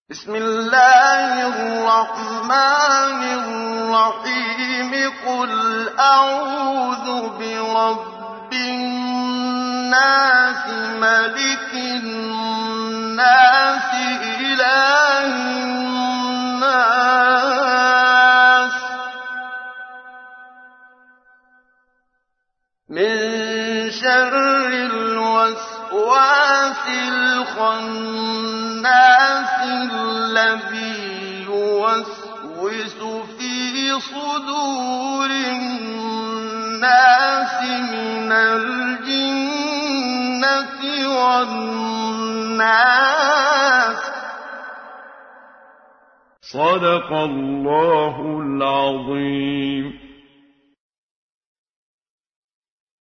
بسم الله الرحمن الرحيم قل أعوذ برب الناس ملك الناس إله الناس من شر الوسواس الخناس الذي يوسوس في صدور الناس من الجنة والناس. صدق الله العظيم.